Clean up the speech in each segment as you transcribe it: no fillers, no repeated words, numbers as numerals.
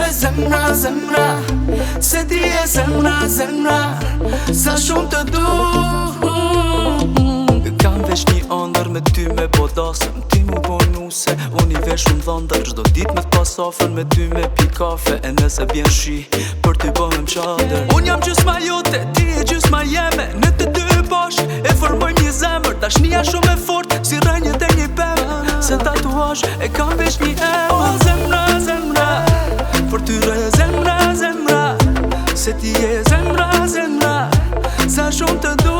tyre zemra, zemra, se ti e zemra, zemra, sa shumë të du. Kam veç një andër me ty me po dasëm, ti mu po nuse, unë i vesh unë dhëndër. Gjdo dit me t'pas afer me ty me pi kafe, e nëse bjen shi, për ty bëhem qader. Unë jam gjysma jote, ti e gjysma jeme, në të dy bash e formojmë një zemër. Dashnia shumë e fort, si rënjët e një pemë, se tatuash e kam veç një emë. O zemra, zemra, për ty re zemra, zemra, se ti e zemra, zemra, sa shumë të du.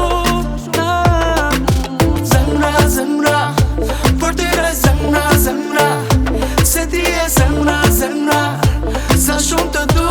Zemra, zemra, për tyre zemra, zemra, se ti e zemra, zemra, sa shumë të du.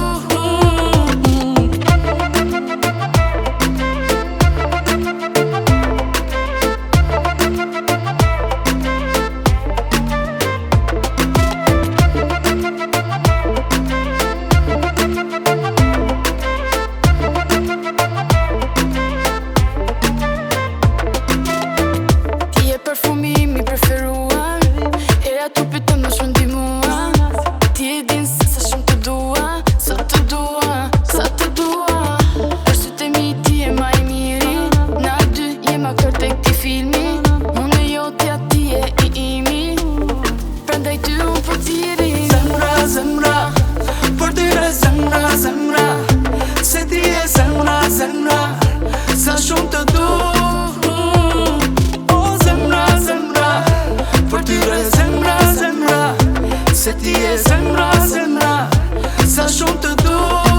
Perfumimi preferuar, era tu pitën më shumë di mua. Ti e din se sa shumë të dua, sa të dua, sa të dua. Për sytë e mi ti e ma i miri, na dy jema kër të këti filmi. Unë e jotja ti e i imi, prandaj ty unë për tiri. Zemra, zemra, për tyre zemra, zemra, se ti e zemra, zemra, sa shumë të du. Se ti e zemra, zemra, sa shumë të du.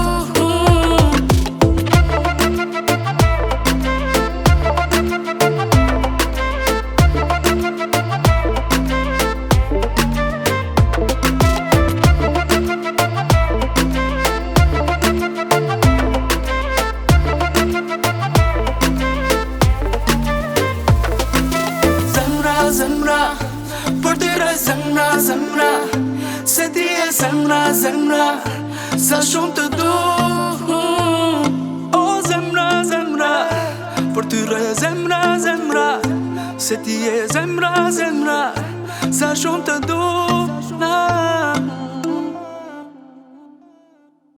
Zemra, zemra, për tyre zemra, zemra, se ti e zemra, zemra, sa shumë të du. O zemra, zemra, për tyre zemra, zemra, se ti e zemra, zemra, sa shumë të du.